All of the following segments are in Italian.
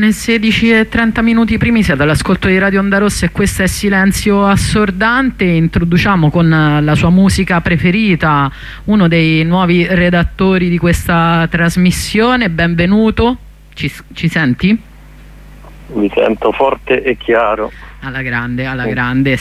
Sono le 16:30 primi, siete all'ascolto di Radio Onda Rossa e questo è Silenzio Assordante. Introduciamo con la sua musica preferita uno dei nuovi redattori di questa trasmissione. Benvenuto, ci senti? Mi sento forte e chiaro. Alla grande, alla grande.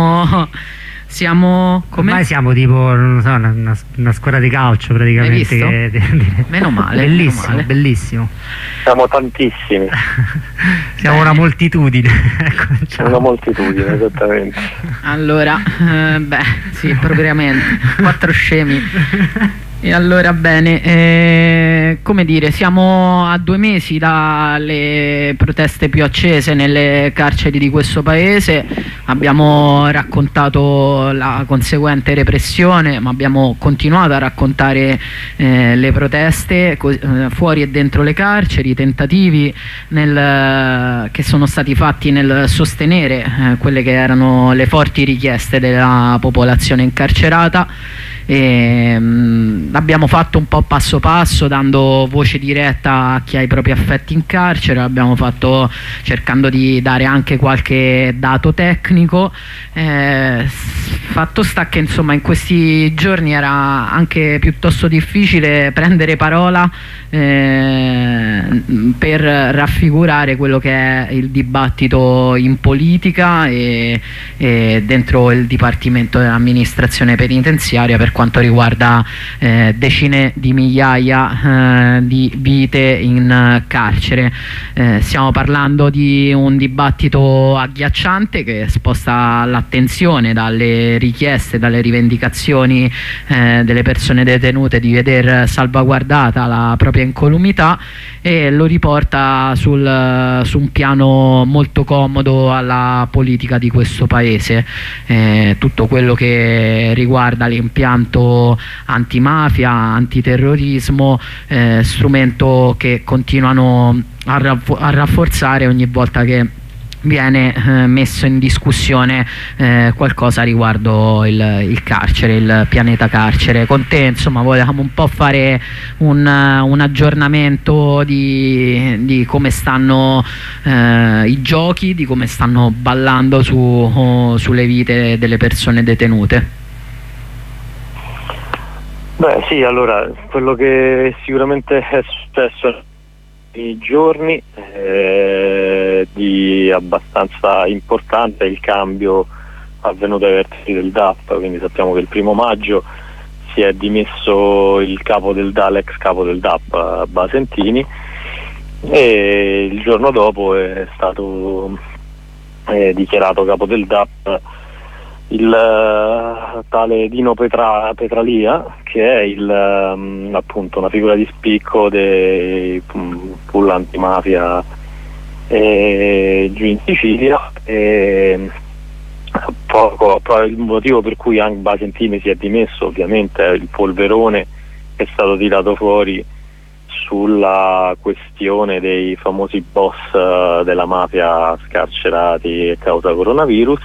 Siamo come? Ormai siamo tipo, non so, una squadra di calcio praticamente. Hai visto? Meno male. Bellissimo, meno male. Bellissimo. Siamo tantissimi. Siamo una moltitudine. Una moltitudine, esattamente. Allora, sì, propriamente. 4 scemi. E allora bene, come dire, siamo a 2 mesi dalle proteste più accese nelle carceri di questo paese. Abbiamo raccontato la conseguente repressione, ma abbiamo continuato a raccontare le proteste fuori e dentro le carceri, i tentativi che sono stati fatti nel sostenere quelle che erano le forti richieste della popolazione incarcerata. L'abbiamo fatto un po' passo passo, dando voce diretta a chi ha i propri affetti in carcere, l'abbiamo fatto cercando di dare anche qualche dato tecnico. Fatto sta che insomma in questi giorni era anche piuttosto difficile prendere parola per raffigurare quello che è il dibattito in politica e dentro il Dipartimento dell'Amministrazione Penitenziaria per quanto riguarda decine di migliaia di vite in carcere. Stiamo parlando di un dibattito agghiacciante che sposta l'attenzione dalle richieste, dalle rivendicazioni delle persone detenute di veder salvaguardata la propria incolumità e lo riporta su un piano molto comodo alla politica di questo paese. Tutto quello che riguarda l'impianto antimafia, antiterrorismo, strumento che continuano a rafforzare ogni volta che viene messo in discussione qualcosa riguardo il carcere, il pianeta carcere. Con te insomma volevamo un po' fare un aggiornamento di come stanno i giochi, di come stanno ballando sulle vite delle persone detenute. Beh sì, allora quello che sicuramente è successo nei giorni di abbastanza importante è il cambio avvenuto ai vertici del DAP, quindi sappiamo che il 1° maggio si è dimesso il capo l'ex capo del DAP Basentini e il giorno dopo è stato dichiarato capo del DAP il tale Dino Petralia, che è appunto una figura di spicco dei pool antimafia giù in Sicilia, e il motivo per cui anche Basentini si è dimesso ovviamente è il polverone che è stato tirato fuori sulla questione dei famosi boss della mafia scarcerati a causa coronavirus.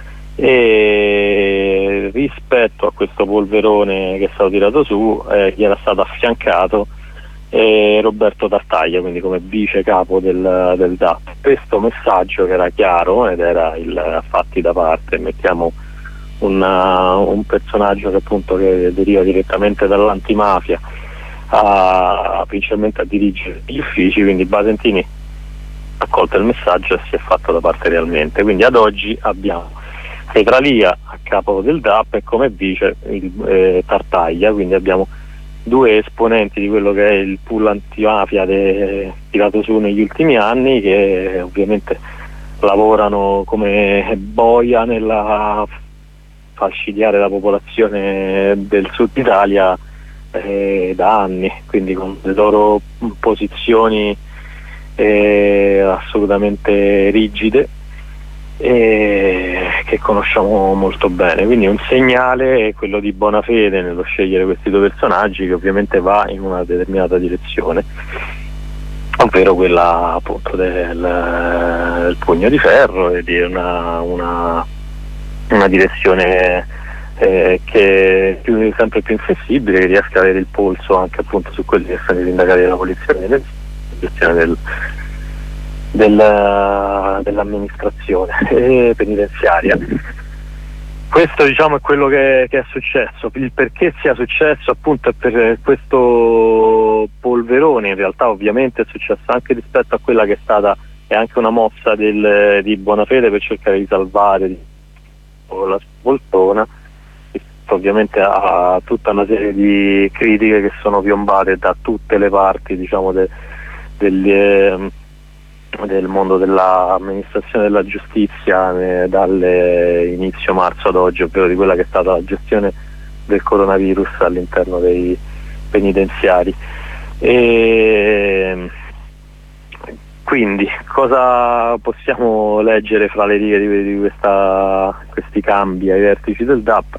E rispetto a questo polverone che è stato tirato su gli era stato affiancato Roberto Tartaglia, quindi come vice capo del DAP. Questo messaggio, che era chiaro ed era il fatti da parte, mettiamo un personaggio che appunto che deriva direttamente dall'antimafia principalmente a dirigere gli uffici, quindi Basentini ha accolto il messaggio e si è fatto da parte realmente. Quindi ad oggi abbiamo Petralia a capo del DAP e come vice Tartaglia, quindi abbiamo 2 esponenti di quello che è il pool antimafia tirato su negli ultimi anni, che ovviamente lavorano come boia nella falcidiare la popolazione del sud Italia da anni, quindi con le loro posizioni assolutamente rigide che conosciamo molto bene. Quindi un segnale è quello di buona fede nello scegliere questi 2 personaggi, che ovviamente va in una determinata direzione, ovvero quella appunto del pugno di ferro e di una direzione che è sempre più inflessibile, che riesca ad avere il polso anche appunto su quelli che sono i sindacati della polizia, dell'amministrazione penitenziaria. Questo diciamo è quello che è successo. Il perché sia successo appunto è per questo polverone, in realtà ovviamente è successo anche rispetto a quella che è stata è anche una mossa di buona fede per cercare di salvare la poltrona, ovviamente a tutta una serie di critiche che sono piombate da tutte le parti, diciamo, del mondo dell'amministrazione della giustizia dall'inizio marzo ad oggi, ovvero di quella che è stata la gestione del coronavirus all'interno dei penitenziari. E quindi cosa possiamo leggere fra le righe di questi cambi ai vertici del DAP?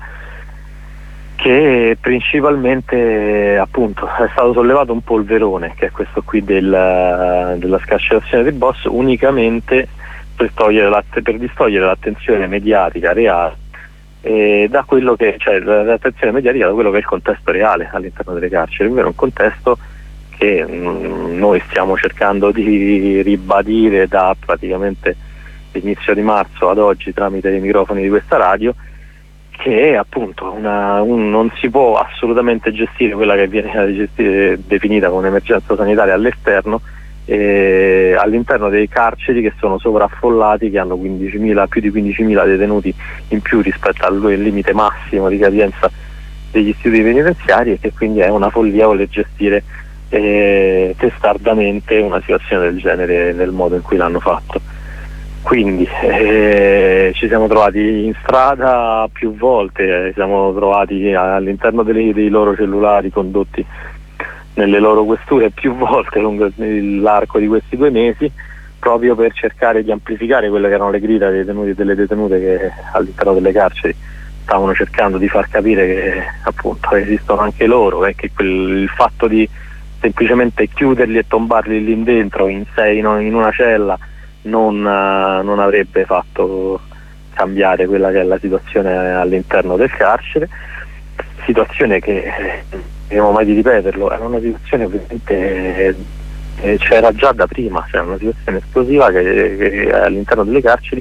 Che principalmente appunto è stato sollevato un polverone, che è questo qui della scarcerazione dei boss, unicamente per distogliere l'attenzione mediatica reale da quello che, cioè l'attenzione mediatica da quello che è il contesto reale all'interno delle carceri, ovvero un contesto che noi stiamo cercando di ribadire da praticamente l'inizio di marzo ad oggi tramite i microfoni di questa radio, che è appunto non si può assolutamente gestire quella che viene definita come un'emergenza sanitaria all'esterno, all'interno dei carceri che sono sovraffollati, che hanno più di 15.000 detenuti in più rispetto al limite massimo di capienza degli istituti penitenziari, e che quindi è una follia voler gestire testardamente una situazione del genere nel modo in cui l'hanno fatto. Quindi ci siamo trovati in strada più volte, siamo trovati all'interno dei loro cellulari condotti nelle loro questure più volte lungo l'arco di questi 2 mesi, proprio per cercare di amplificare quelle che erano le grida dei detenuti e delle detenute che all'interno delle carceri stavano cercando di far capire che appunto esistono anche loro, e che il fatto di semplicemente chiuderli e tombarli lì dentro in una cella non avrebbe fatto cambiare quella che è la situazione all'interno del carcere, situazione che non abbiamo mai di ripeterlo, era una situazione ovviamente c'era già da prima, cioè una situazione esplosiva che all'interno delle carceri,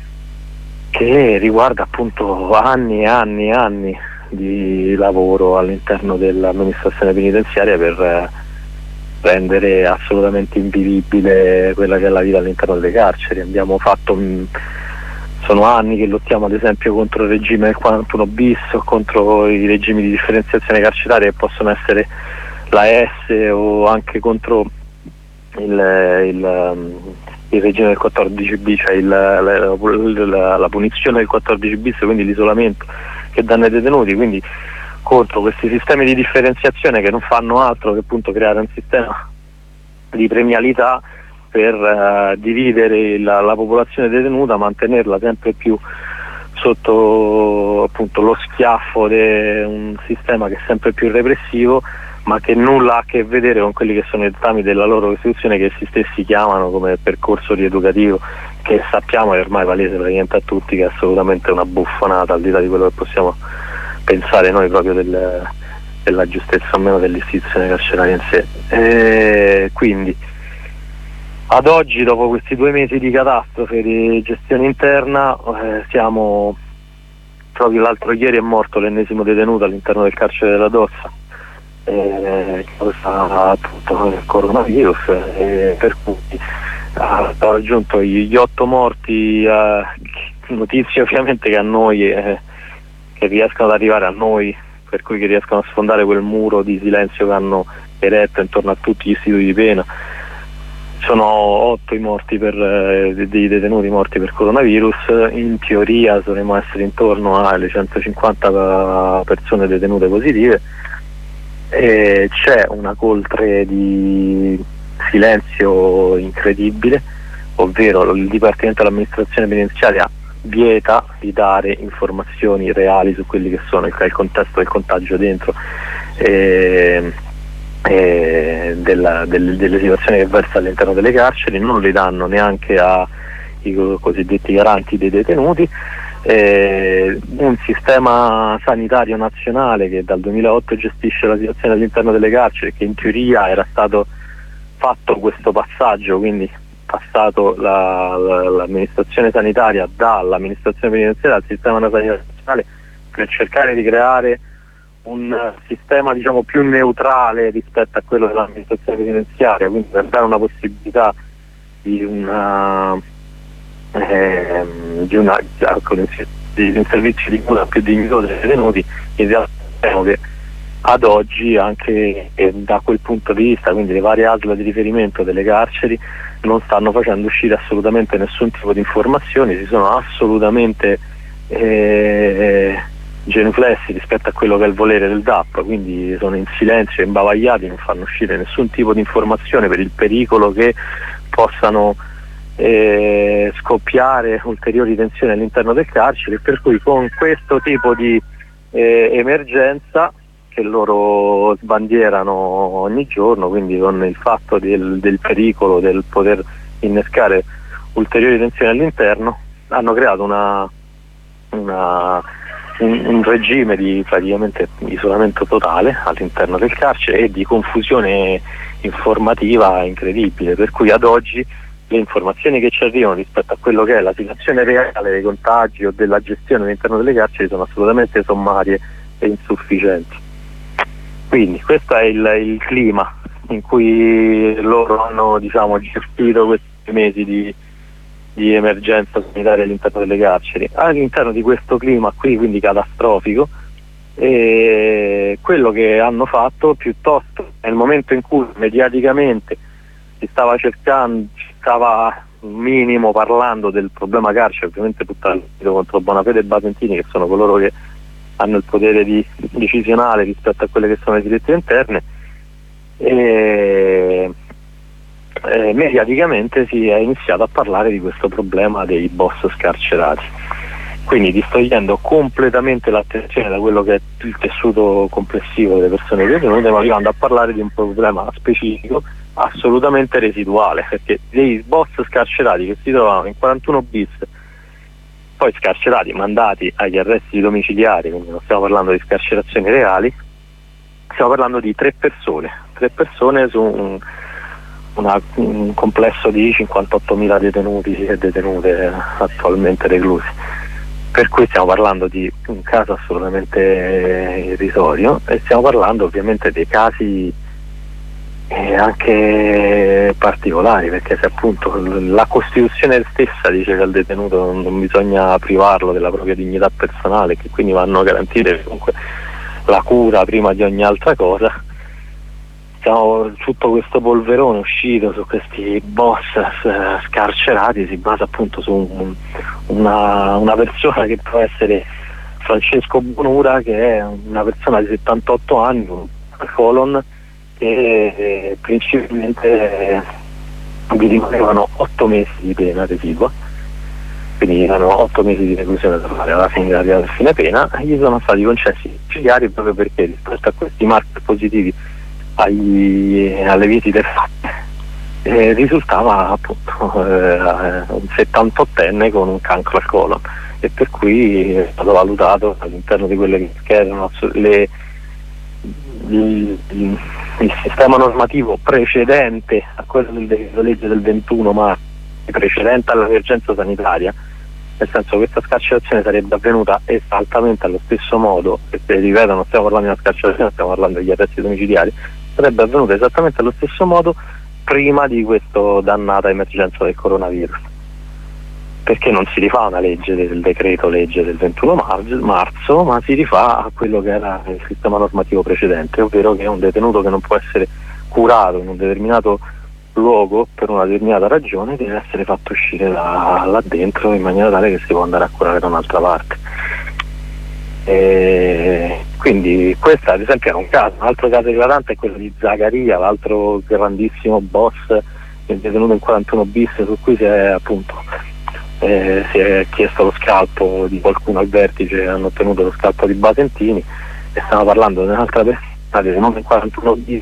che riguarda appunto anni e anni e anni di lavoro all'interno dell'amministrazione penitenziaria per rendere assolutamente invivibile quella che è la vita all'interno delle carceri. Sono anni che lottiamo ad esempio contro il regime del 41 bis o contro i regimi di differenziazione carceraria che possono essere la S, o anche contro il regime del 14 bis, cioè la punizione del 14 bis, quindi l'isolamento che danno ai detenuti, quindi contro questi sistemi di differenziazione che non fanno altro che appunto creare un sistema di premialità per dividere la popolazione detenuta, mantenerla sempre più sotto appunto lo schiaffo di un sistema che è sempre più repressivo, ma che nulla ha a che vedere con quelli che sono i dettami della loro Costituzione, che essi stessi chiamano come percorso rieducativo, che sappiamo è ormai palese praticamente a tutti che è assolutamente una buffonata, al di là di quello che possiamo pensare noi proprio della giustezza o meno dell'istituzione carceraria in sé. Quindi ad oggi, dopo questi 2 mesi di catastrofe di gestione interna, siamo proprio l'altro ieri è morto l'ennesimo detenuto all'interno del carcere della Dozza, appunto il coronavirus, per cui ha raggiunto gli 8 morti, notizie ovviamente che a noi che riescono ad arrivare a noi, per cui che riescono a sfondare quel muro di silenzio che hanno eretto intorno a tutti gli istituti di pena. Sono 8 i morti dei detenuti morti per coronavirus, in teoria dovremmo essere intorno alle 150 persone detenute positive, e c'è una coltre di silenzio incredibile, ovvero il Dipartimento dell'Amministrazione Penitenziaria vieta di dare informazioni reali su quelli che sono il contesto del contagio dentro delle situazioni che versa all'interno delle carceri, non li danno neanche ai cosiddetti garanti dei detenuti. Un sistema sanitario nazionale che dal 2008 gestisce la situazione all'interno delle carceri, che in teoria era stato fatto questo passaggio, quindi passato l'amministrazione sanitaria dall'amministrazione penitenziaria al sistema sanitario nazionale per cercare di creare un sistema diciamo più neutrale rispetto a quello dell'amministrazione penitenziaria, quindi per dare una possibilità di un servizio di cura più dignitoso dei detenuti. In realtà sappiamo che ad oggi anche da quel punto di vista, quindi le varie ASL di riferimento delle carceri non stanno facendo uscire assolutamente nessun tipo di informazioni, si sono assolutamente genuflessi rispetto a quello che è il volere del DAP, quindi sono in silenzio, imbavagliati, non fanno uscire nessun tipo di informazione per il pericolo che possano scoppiare ulteriori tensioni all'interno del carcere, per cui con questo tipo di emergenza che loro sbandierano ogni giorno, quindi con il fatto del pericolo del poter innescare ulteriori tensioni all'interno, hanno creato un regime di praticamente isolamento totale all'interno del carcere e di confusione informativa incredibile, per cui ad oggi le informazioni che ci arrivano rispetto a quello che è la situazione reale dei contagi o della gestione all'interno delle carceri sono assolutamente sommarie e insufficienti. Quindi questo è il clima in cui loro hanno diciamo gestito questi mesi di emergenza sanitaria all'interno delle carceri. All'interno di questo clima qui, quindi catastrofico, quello che hanno fatto piuttosto nel momento in cui mediaticamente si stava un minimo parlando del problema carcere, ovviamente puntando contro Bonafede e Basentini, che sono coloro che hanno il potere decisionale rispetto a quelle che sono le direttive interne, mediaticamente si è iniziato a parlare di questo problema dei boss scarcerati, quindi distogliendo completamente l'attenzione da quello che è il tessuto complessivo delle persone detenute, ma arrivando a parlare di un problema specifico assolutamente residuale, perché dei boss scarcerati che si trovavano in 41 bis, poi scarcerati, mandati agli arresti domiciliari, quindi non stiamo parlando di scarcerazioni reali, stiamo parlando di tre persone su un complesso di 58.000 detenuti e detenute attualmente reclusi, per cui stiamo parlando di un caso assolutamente irrisorio, e stiamo parlando ovviamente dei casi anche particolari, perché se appunto la Costituzione stessa dice che al detenuto non bisogna privarlo della propria dignità personale, che quindi vanno a garantire comunque la cura prima di ogni altra cosa, tutto questo polverone uscito su questi boss scarcerati si basa appunto su una persona che può essere Francesco Bonura, che è una persona di 78 anni con un colon, e principalmente gli rimanevano 8 mesi di pena residua, quindi erano 8 mesi di reclusione da fare alla fine della fine pena, e gli sono stati concessi domiciliari proprio perché rispetto a questi marchi positivi alle visite fatte risultava appunto un 78enne con un cancro al colon, e per cui è stato valutato all'interno di quelle che erano il sistema normativo precedente a quello del decreto legge del 21 marzo, precedente all'emergenza sanitaria, nel senso che questa scarcerazione sarebbe avvenuta esattamente allo stesso modo, perché ripeto non stiamo parlando di una scarcerazione, stiamo parlando degli arresti domiciliari, sarebbe avvenuta esattamente allo stesso modo prima di questa dannata emergenza del coronavirus, perché non si rifà una legge del decreto legge del 21 marzo, ma si rifà a quello che era il sistema normativo precedente, ovvero che un detenuto che non può essere curato in un determinato luogo per una determinata ragione deve essere fatto uscire là dentro in maniera tale che si può andare a curare da un'altra parte. Quindi questo ad esempio era un caso. Un altro caso eclatante è quello di Zaccaria, l'altro grandissimo boss detenuto in 41 bis, su cui si è chiesto lo scalpo di qualcuno al vertice, hanno ottenuto lo scalpo di Basentini, e stiamo parlando di un'altra persona detenuta in 41 bis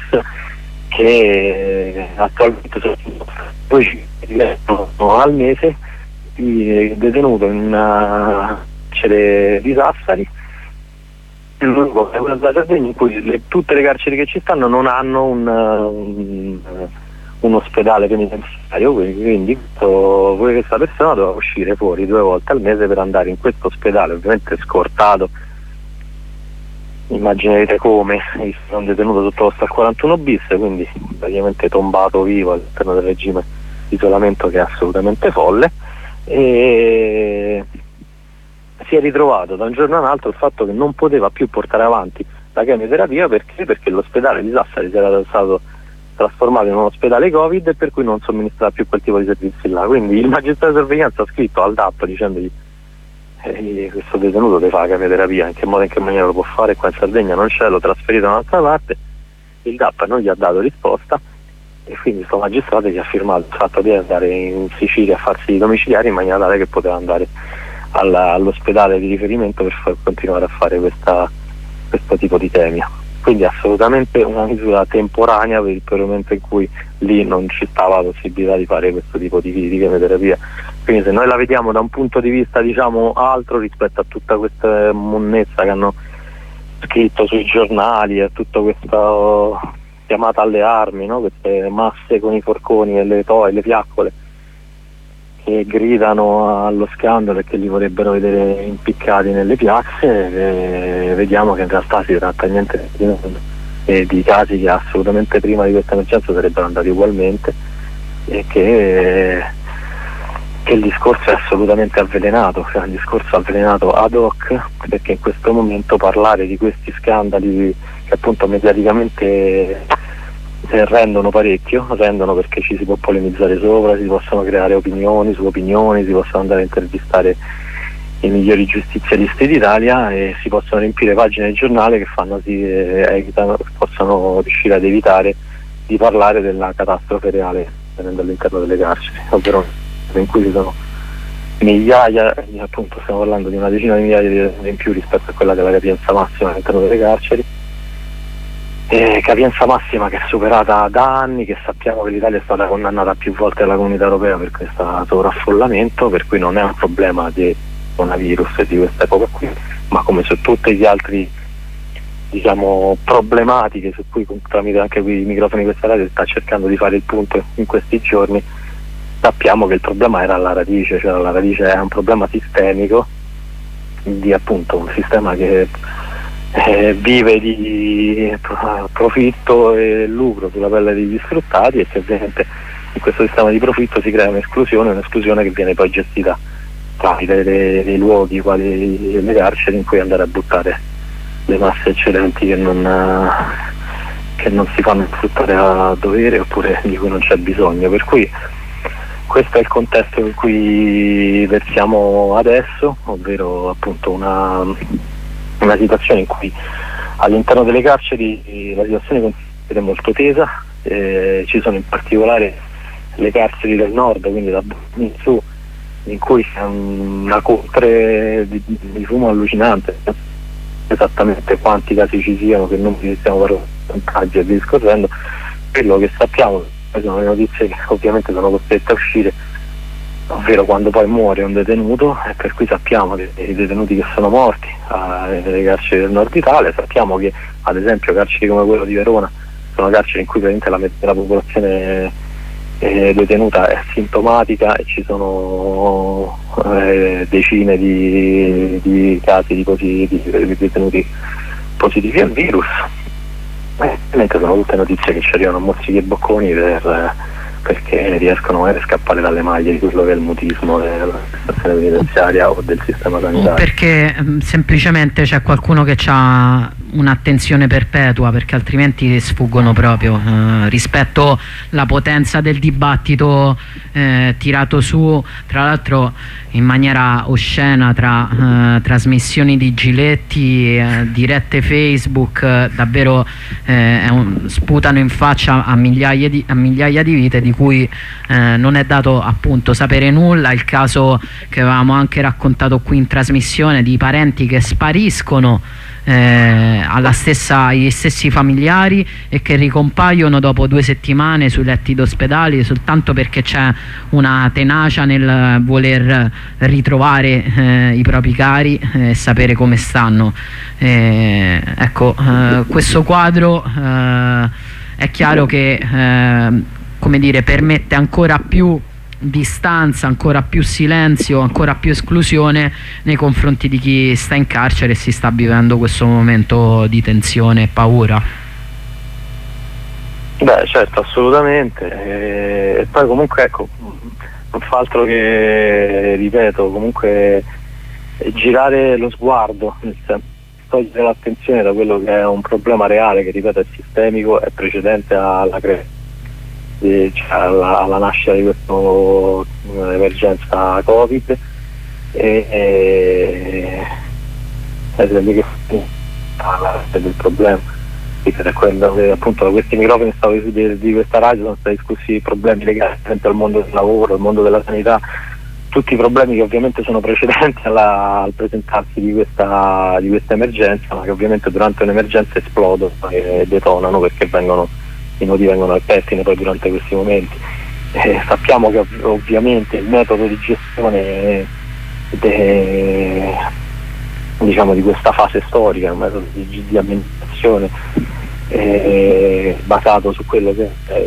che attualmente sono 2 al mese, detenuto in una carcere di Sassari, l'unico è quella in cui tutte le carceri che ci stanno non hanno un ospedale penitenziario, quindi questa persona doveva uscire fuori 2 volte al mese per andare in questo ospedale, ovviamente scortato, immaginerete come, un detenuto sottoposto al 41 bis, quindi praticamente tombato vivo all'interno del regime di isolamento, che è assolutamente folle, e si è ritrovato da un giorno all'altro il fatto che non poteva più portare avanti la chemioterapia perché l'ospedale di Sassari si era stato trasformato in un ospedale Covid, e per cui non somministrava più quel tipo di servizi là. Quindi il magistrato di sorveglianza ha scritto al DAP dicendogli questo detenuto deve fare la chemioterapia, in che modo e in che maniera lo può fare, qua in Sardegna non c'è, l'ho trasferito da un'altra parte. Il DAP non gli ha dato risposta, e quindi questo magistrato gli ha firmato il fatto di andare in Sicilia a farsi i domiciliari, in maniera tale che poteva andare all'ospedale di riferimento per continuare a fare questo tipo di chemia. Quindi assolutamente una misura temporanea per il momento in cui lì non ci stava la possibilità di fare questo tipo di chemioterapia. Quindi se noi la vediamo da un punto di vista, diciamo, altro rispetto a tutta questa monnezza che hanno scritto sui giornali, a tutta questa chiamata alle armi, no? Queste masse con i forconi e le fiaccole che gridano allo scandalo e che li vorrebbero vedere impiccati nelle piazze, vediamo che in realtà si tratta niente di casi che assolutamente prima di questa emergenza sarebbero andati ugualmente, e che il discorso è assolutamente avvelenato, cioè un discorso avvelenato ad hoc, perché in questo momento parlare di questi scandali che appunto mediaticamente rendono parecchio, perché ci si può polemizzare sopra, si possono creare opinioni su opinioni, si possono andare a intervistare i migliori giustizialisti d'Italia e si possono riempire pagine di giornale che possono riuscire ad evitare di parlare della catastrofe reale all'interno delle carceri, ovvero in cui ci sono migliaia, appunto stiamo parlando di una decina di migliaia di detenuti in più rispetto a quella che è la capienza massima all'interno delle carceri, capienza massima che è superata da anni, che sappiamo che l'Italia è stata condannata più volte dalla Comunità Europea per questo sovraffollamento, per cui non è un problema di coronavirus e di questa epoca qui, ma come su tutti gli altri, diciamo, problematiche su cui tramite anche qui i microfoni di questa radio sta cercando di fare il punto in questi giorni, sappiamo che il problema era alla radice, cioè alla radice è un problema sistemico di appunto un sistema che vive di profitto e lucro sulla pelle degli sfruttati, e che ovviamente in questo sistema di profitto si crea un'esclusione che viene poi gestita tramite dei luoghi quali le carceri, in cui andare a buttare le masse eccedenti che non si fanno sfruttare a dovere oppure di cui non c'è bisogno. Per cui questo è il contesto in cui versiamo adesso, ovvero appunto una situazione in cui all'interno delle carceri la situazione è molto tesa, ci sono in particolare le carceri del nord, quindi da in su, in cui c'è una coltre di fumo allucinante, esattamente quanti casi ci siano, che non stiamo parlando di contagi e via discorrendo. Quello che sappiamo sono le notizie che ovviamente sono costrette a uscire, ovvero quando poi muore un detenuto, e per cui sappiamo che i detenuti che sono morti nelle carceri del nord Italia, sappiamo che ad esempio carceri come quello di Verona sono carceri in cui praticamente la metà della popolazione detenuta è sintomatica, e ci sono decine di casi di detenuti positivi al virus. Ovviamente sono tutte notizie che ci arrivano a mozzichi e bocconi perché riescono a scappare dalle maglie di quello che è il mutismo della stazione penitenziaria o del sistema sanitario. Perché semplicemente c'è qualcuno che ha un'attenzione perpetua, perché altrimenti sfuggono proprio rispetto alla potenza del dibattito tirato su, tra l'altro in maniera oscena, tra trasmissioni di Giletti, dirette Facebook, davvero sputano in faccia a migliaia di vite di cui non è dato appunto sapere nulla. Il caso che avevamo anche raccontato qui in trasmissione di parenti che spariscono agli stessi familiari e che ricompaiono dopo 2 settimane sui letti d'ospedale soltanto perché c'è una tenacia nel voler ritrovare i propri cari e sapere come stanno. Ecco, questo quadro è chiaro che come dire, permette ancora più distanza, ancora più silenzio, ancora più esclusione nei confronti di chi sta in carcere e si sta vivendo questo momento di tensione e paura. Beh, certo, assolutamente. E poi comunque, ecco, non fa altro che, ripeto, comunque girare lo sguardo, nel senso, togliere l'attenzione da quello che è un problema reale, che ripeto è sistemico, è precedente alla alla nascita di questa emergenza Covid e del problema. Appunto da questi microfoni di questa radio sono stati discussi problemi legati al mondo del lavoro, al mondo della sanità, tutti i problemi che ovviamente sono precedenti al presentarsi di questa emergenza, ma che ovviamente durante un'emergenza esplodono e detonano, perché i nodi vengono al pettine poi durante questi momenti. Sappiamo che ovviamente il metodo di gestione diciamo di questa fase storica, un metodo di amministrazione basato su quello che è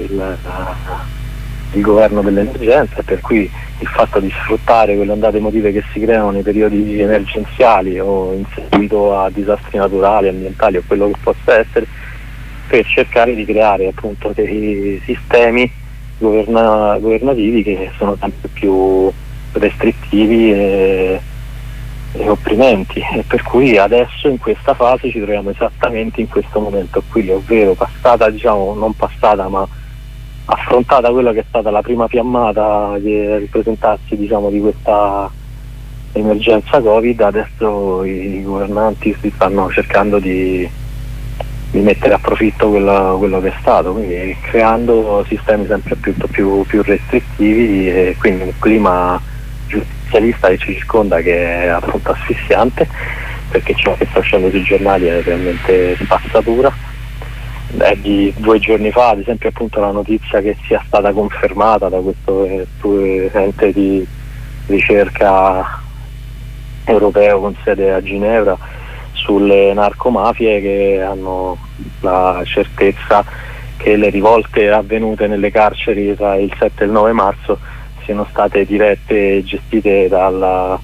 il governo dell'emergenza, per cui il fatto di sfruttare quelle ondate emotive che si creano nei periodi emergenziali o in seguito a disastri naturali, ambientali o quello che possa essere, per cercare di creare appunto dei sistemi governativi che sono sempre più restrittivi e opprimenti, e per cui adesso in questa fase ci troviamo esattamente in questo momento qui, ovvero non passata ma affrontata quella che è stata la prima fiammata di presentarsi di questa emergenza Covid. Adesso i governanti si stanno cercando di mettere a profitto quello che è stato, quindi creando sistemi sempre più restrittivi, e quindi un clima giustizialista che ci circonda, che è appunto asfissiante, perché ciò che sta uscendo sui giornali è realmente spazzatura. È di 2 giorni fa, ad esempio, appunto la notizia che sia stata confermata da questo ente di ricerca europeo con sede a Ginevra sulle narcomafie, che hanno la certezza che le rivolte avvenute nelle carceri tra il 7 e il 9 marzo siano state dirette e gestite dalla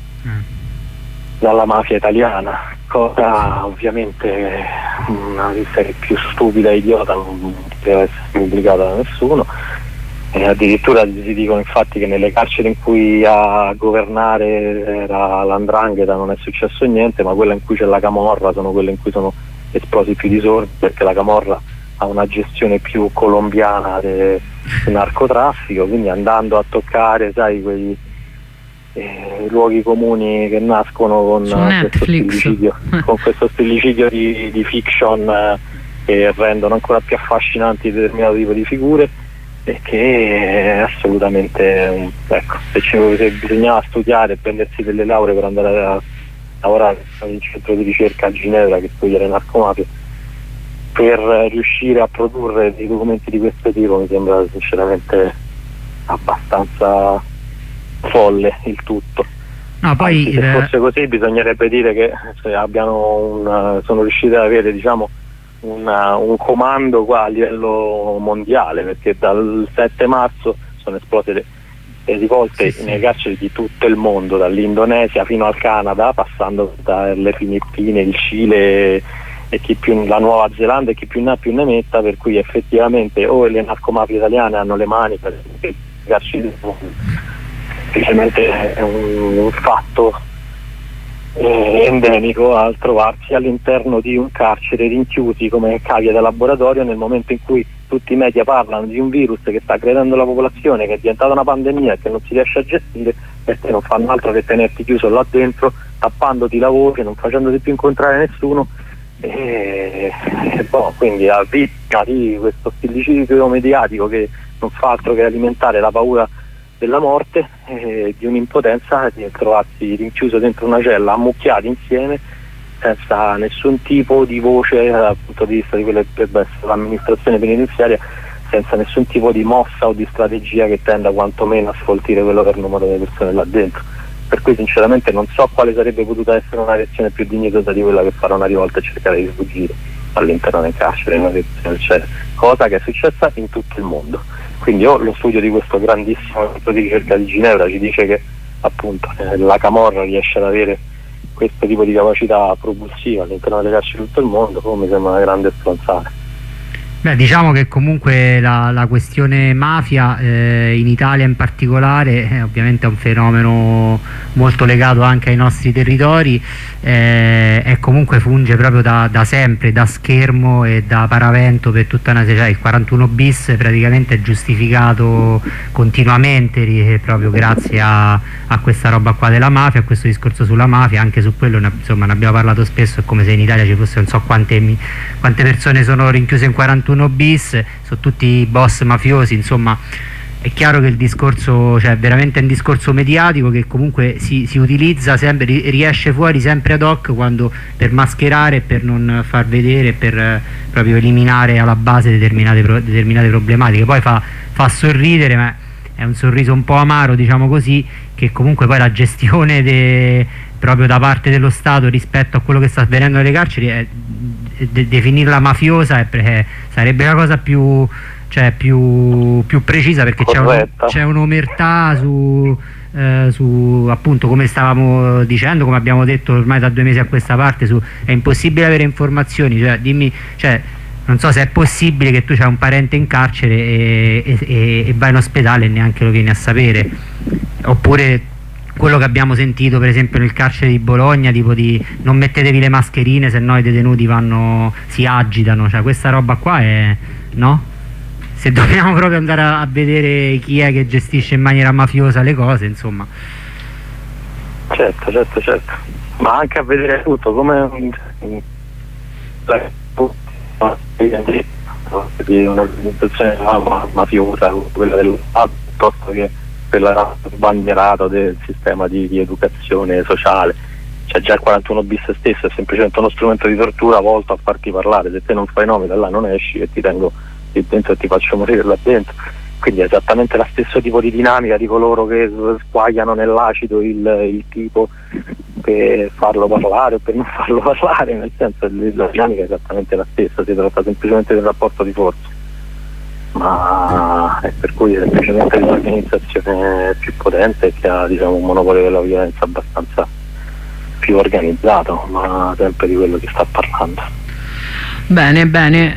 mafia italiana, cosa ovviamente una notizia che più stupida e idiota non deve essere pubblicata da nessuno. E addirittura si dicono infatti che nelle carceri in cui a governare era l''ndrangheta non è successo niente, ma quella in cui c'è la camorra sono quelle in cui sono esplosi più disordini, perché la camorra ha una gestione più colombiana del narcotraffico, quindi andando a toccare, sai, quei luoghi comuni che nascono con questo stillicidio di fiction che rendono ancora più affascinanti determinato tipo di figure, e che è assolutamente ecco, se bisognava studiare e prendersi delle lauree per andare a lavorare in un centro di ricerca a Ginevra che studia narcomafie per riuscire a produrre dei documenti di questo tipo, mi sembra sinceramente abbastanza folle il tutto. No, poi se fosse così bisognerebbe dire che sono riusciti ad avere un comando qua a livello mondiale, perché dal 7 marzo sono esplose le rivolte nei carceri di tutto il mondo, dall'Indonesia fino al Canada, passando dalle Filippine, il Cile e la Nuova Zelanda, e chi più ne ha più ne metta, per cui effettivamente o le narcomafie italiane hanno le mani per i carceri del mondo, semplicemente è un fatto endemico al trovarsi all'interno di un carcere rinchiusi come cavie da laboratorio, nel momento in cui tutti i media parlano di un virus che sta credendo la popolazione, che è diventata una pandemia e che non si riesce a gestire, perché non fanno altro che tenerti chiuso là dentro, tappandoti la voce, non facendoti più incontrare nessuno, quindi a vittima di questo stillicidio mediatico che non fa altro che alimentare la paura della morte, di un'impotenza di trovarsi rinchiuso dentro una cella, ammucchiati insieme, senza nessun tipo di voce dal punto di vista di quella che dovrebbe essere l'amministrazione penitenziaria, senza nessun tipo di mossa o di strategia che tenda quantomeno a sfoltire quello che è il numero delle persone là dentro. Per cui sinceramente non so quale sarebbe potuta essere una reazione più dignitosa di quella che fare una rivolta e cercare di fuggire all'interno del carcere, cosa che è successa in tutto il mondo. Quindi lo studio di questo grandissimo centro di ricerca di Ginevra ci dice che appunto la camorra riesce ad avere questo tipo di capacità propulsiva all'interno delle carceri di tutto il mondo, mi sembra una grande stronzata. Beh, diciamo che comunque la questione mafia in Italia in particolare ovviamente è un fenomeno molto legato anche ai nostri territori e comunque funge proprio da sempre, da schermo e da paravento per tutta una serie. Il 41 bis praticamente è giustificato continuamente proprio grazie a questa roba qua della mafia, a questo discorso sulla mafia. Anche su quello insomma ne abbiamo parlato spesso, è come se in Italia ci fosse non so quante persone sono rinchiuse in 41 bis, sono tutti boss mafiosi. Insomma è chiaro che il discorso, cioè veramente un discorso mediatico che comunque si utilizza sempre, riesce fuori sempre ad hoc quando, per mascherare, per non far vedere, per proprio eliminare alla base determinate problematiche. Poi fa sorridere, ma è un sorriso un po' amaro, diciamo così, che comunque poi la gestione proprio da parte dello Stato rispetto a quello che sta avvenendo nelle carceri definirla mafiosa sarebbe la cosa più precisa, perché c'è un'omertà su appunto, come stavamo dicendo, come abbiamo detto ormai da 2 mesi a questa parte, è impossibile avere informazioni. Cioè, dimmi, non so se è possibile che tu c'hai un parente in carcere e vai in ospedale e neanche lo vieni a sapere, oppure quello che abbiamo sentito per esempio nel carcere di Bologna, tipo di non mettetevi le mascherine se no i detenuti si agitano. Cioè questa roba qua no? Se dobbiamo proprio andare a vedere chi è che gestisce in maniera mafiosa le cose, insomma. Certo, ma anche a vedere tutto come un'organizzazione mafiosa, quella dello Stato, piuttosto che quella sbandierato del sistema di educazione sociale. Cioè già il 41 bis stesso è semplicemente uno strumento di tortura volto a farti parlare. Se te non fai nome da là non esci e ti tengo lì dentro e ti faccio morire là dentro. Quindi è esattamente lo stesso tipo di dinamica di coloro che squagliano nell'acido il tipo per farlo parlare o per non farlo parlare, nel senso la dinamica è esattamente la stessa, si tratta semplicemente del rapporto di forza, ma è per cui è semplicemente un'organizzazione più potente che ha, diciamo, un monopolio della violenza abbastanza più organizzato, ma sempre di quello che sta parlando. Bene,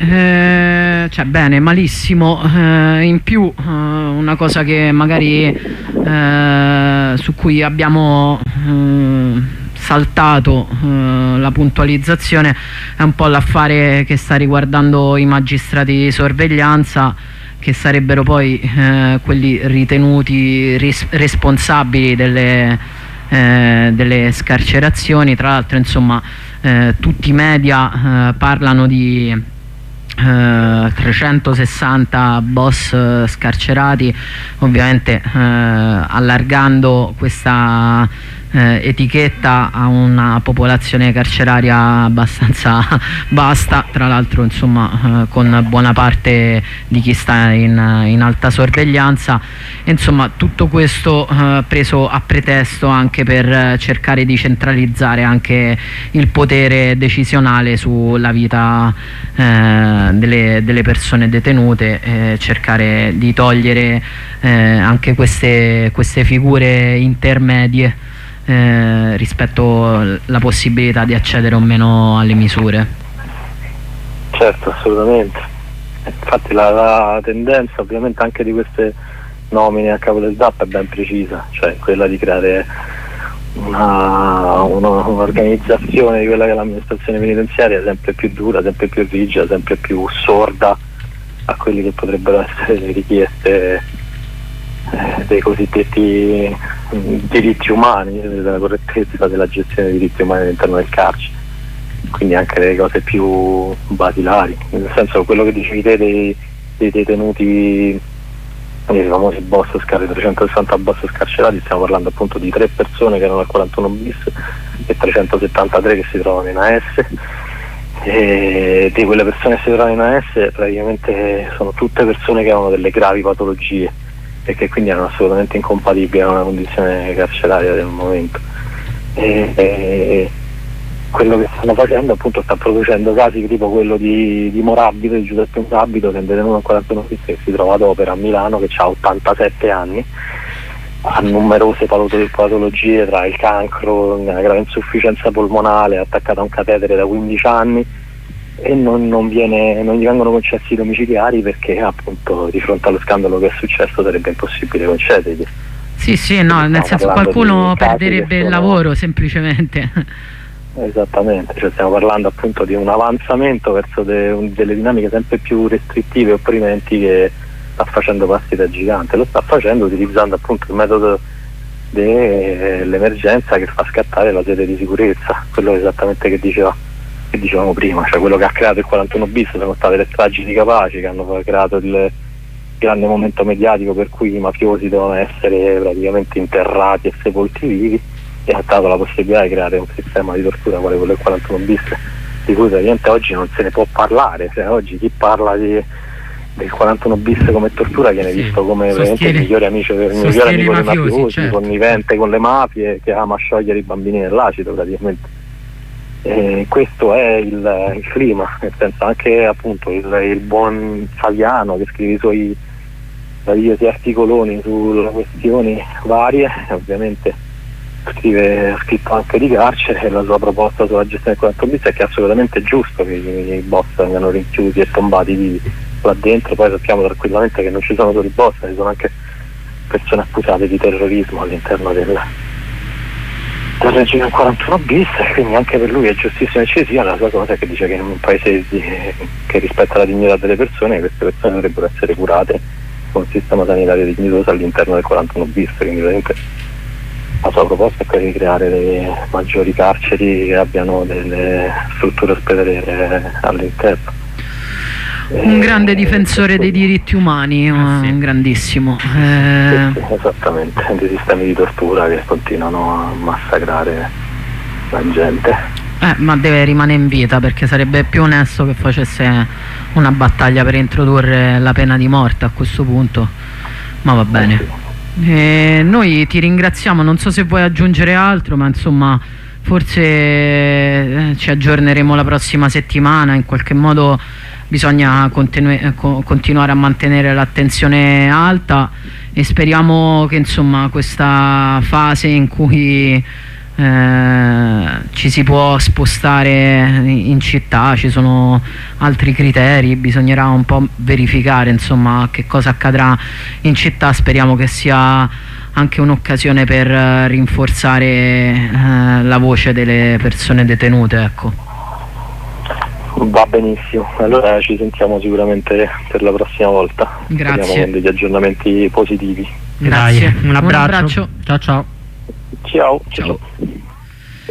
malissimo. In più una cosa che magari su cui abbiamo saltato la puntualizzazione è un po' l'affare che sta riguardando i magistrati di sorveglianza, che sarebbero poi quelli ritenuti responsabili delle scarcerazioni. Tra l'altro, insomma, tutti i media parlano di 360 boss scarcerati, ovviamente allargando questa etichetta a una popolazione carceraria abbastanza vasta, tra l'altro, insomma, con buona parte di chi sta in alta sorveglianza. Insomma, tutto questo preso a pretesto anche per cercare di centralizzare anche il potere decisionale sulla vita delle persone detenute, cercare di togliere anche queste figure intermedie rispetto alla possibilità di accedere o meno alle misure. Certo, assolutamente. Infatti la tendenza ovviamente anche di queste nomine a capo del DAP è ben precisa, cioè quella di creare un'organizzazione di quella che è l'amministrazione penitenziaria sempre più dura, sempre più rigida, sempre più sorda a quelli che potrebbero essere le richieste dei cosiddetti diritti umani, della correttezza della gestione dei diritti umani all'interno del carcere, quindi anche le cose più basilari, nel senso quello che dicevi te dei detenuti, i famosi boss 360 boss scarcerati. Stiamo parlando appunto di 3 persone che erano al 41 bis e 373 che si trovano in AS, e di quelle persone che si trovano in AS praticamente sono tutte persone che avevano delle gravi patologie e che quindi erano assolutamente incompatibili con una condizione carceraria del momento, quello che stanno facendo appunto sta producendo casi tipo quello di Morabito, di Giuseppe Morabito, che è detenuto in 41 bis, che si trova ad opera a Milano, che ha 87 anni, ha numerose patologie tra il cancro, una grave insufficienza polmonare, è attaccato a un catetere da 15 anni e non gli vengono concessi i domiciliari perché appunto di fronte allo scandalo che è successo sarebbe impossibile concedergli. Sì, no, nel senso qualcuno perderebbe il lavoro semplicemente. Esattamente, cioè stiamo parlando appunto di un avanzamento verso delle dinamiche sempre più restrittive e opprimenti che sta facendo passi da gigante. Lo sta facendo utilizzando appunto il metodo dell'emergenza che fa scattare la sede di sicurezza, quello esattamente che dicevamo prima, cioè quello che ha creato il 41 bis sono state le stragi di Capaci, che hanno creato il grande momento mediatico per cui i mafiosi devono essere praticamente interrati e sepolti vivi, e ha dato la possibilità di creare un sistema di tortura quale quello del 41 bis, di cui praticamente oggi non se ne può parlare, cioè oggi chi parla del 41 bis come tortura viene visto come veramente il migliore amico dei mafiosi, certo, connivente con le mafie, che ama sciogliere i bambini nell'acido praticamente. Questo è il clima, nel senso anche appunto il buon Saviano, che scrive i suoi meravigliosi articoloni sulle questioni varie, ovviamente ha scritto anche di carcere, e la sua proposta sulla gestione del 41 bis è che è assolutamente giusto che i boss vengano rinchiusi e tombati vivi là dentro. Poi sappiamo tranquillamente che non ci sono solo i boss, ci sono anche persone accusate di terrorismo all'interno del regime del 41 bis, e quindi anche per lui è giustissimo che ci sia. La sua cosa è che dice che in un paese che rispetta la dignità delle persone, queste persone dovrebbero essere curate con un sistema sanitario dignitoso all'interno del 41 bis, quindi veramente la sua proposta è quella di creare delle maggiori carceri che abbiano delle strutture ospedaliere all'interno. Un grande difensore dei diritti umani, un grandissimo. Sì, esattamente, dei sistemi di tortura che continuano a massacrare la gente. Ma deve rimanere in vita, perché sarebbe più onesto che facesse una battaglia per introdurre la pena di morte a questo punto, ma va bene. Noi ti ringraziamo, non so se vuoi aggiungere altro, ma insomma forse ci aggiorneremo la prossima settimana. In qualche modo bisogna continuare a mantenere l'attenzione alta, e speriamo che insomma questa fase in cui ci si può spostare in città, ci sono altri criteri, bisognerà un po' verificare insomma che cosa accadrà in città. Speriamo che sia anche un'occasione per rinforzare la voce delle persone detenute, ecco. Va benissimo, allora ci sentiamo sicuramente per la prossima volta. Grazie. Speriamo con degli aggiornamenti positivi. Grazie. Dai, un abbraccio. Ciao ciao. Ciao.